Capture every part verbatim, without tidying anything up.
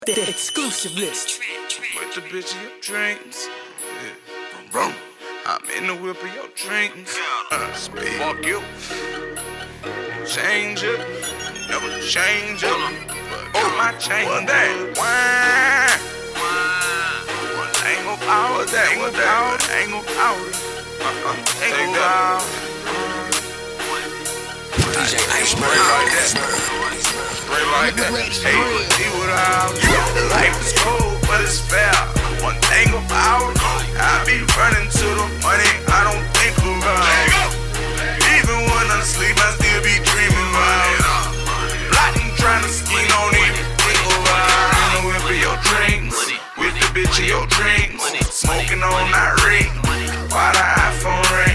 The exclusive list. With the bitch of your dreams. Yeah. Bro, I'm in the whip of your dreams. Uh, speed. Fuck you. Change it. Never change it. Oh, my change. What that? Wine. Ain't gon' power that. Ain't gon' power. Ain't gon' power. Uh-uh. Ain't gon' power. D J Ice Spray like that. Spray like that. Hey, he would have. Life is cold, but it's fair. One thing about I be running to the money. I don't think about it. Even when I'm asleep, I still be dreaming about it. Plotting, trying to scheme, don't even think about it. In the whip of your dreams, with the bitch of your dreams, smoking on that ring, while the iPhone ring.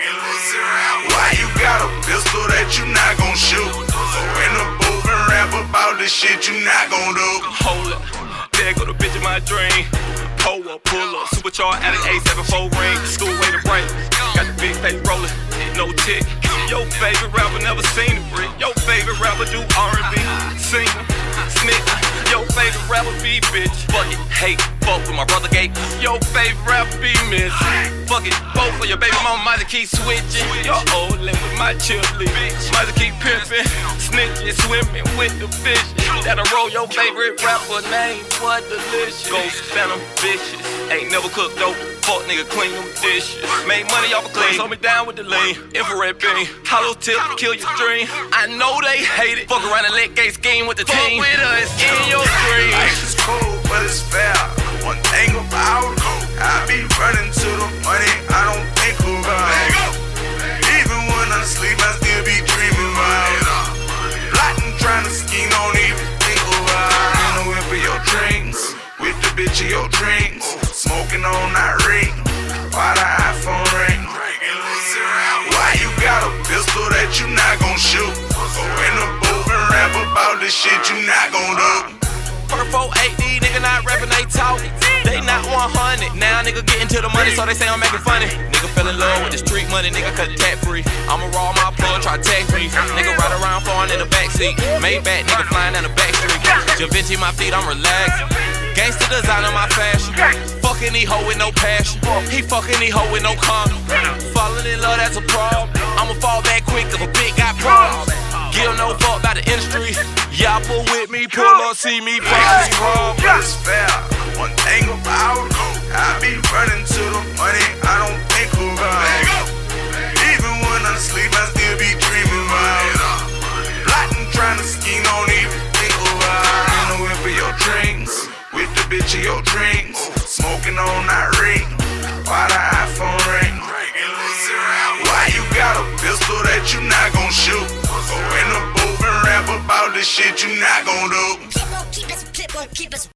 Why you got a pistol that you not gon' shoot? So in the booth and rap about the shit you not gon' do. Hold up, there go the bitch in my dream. Pull up, pull up, supercharged at an A seventy-four ring. School way to break, got the big face rolling, no tick. Your favorite rapper never seen a brick. Your favorite rapper do R and B, singer, snitch. Your favorite rapper be bitch. Fuck it, hate, fuck with my brother Gate. Your favorite rapper be miss. Fuck it, both for your baby mama might keep switching. Your old lane with my cheerleader, might keep pimping, snitching, swimming with the fish. That'll roll your favorite rapper name. What delicious? Ghost Phantom vicious. Ain't never cooked dope. Fuck nigga clean them dishes. Made money off a clean. Slow me down with the lean. Infrared beam. Hollow tip, kill your dream. I know they hate it. Fuck around and let gay scheme with the team. Fuck with us in your dreams. Life is cold, but it's fair. One thing about I be running to the money. I don't think about it. Even when I'm asleep, I still be dreaming about it. Plotting, trying to scheme, don't even think about it. In the whip of your dreams, with the bitch of your dreams, smoking on that ring, while the iPhone ring. Why you got a pistol that you not gon' shoot? Go in the booth and rap about the shit you not gon' do. Purple eight D, nigga not rapping, they talk. They not one hundred. Now nigga getting to the money, so they say I'm making funny. Nigga fell in love with the street money, nigga cut tat free. I'ma raw my plug, try tax free. Nigga ride around falling in the backseat. Maybach, nigga flying down the back street. Javinci my feet, I'm relaxed. Gangsta design on my fashion. Fucking these hoe with no passion. He fucking these hoe with no condom. Falling in love, that's a problem. I'ma fall back quick if a bitch got problems. Give no fuck about the industry. Y'all pull with me, pull up, see me, probably wrong. It's fair. One thing about I be running to the money. I don't think about it. Even when I'm asleep, I still be dreaming about it. Plotting, trying to scheme, don't even think about it. In the whip of your dreams, with the bitch of your dreams, smoking on that ring, while the iPhone ring. Why you got a pistol that you not gon' shoot? Go in the booth and rap about the shit you not gon' do. Keep us, keep us.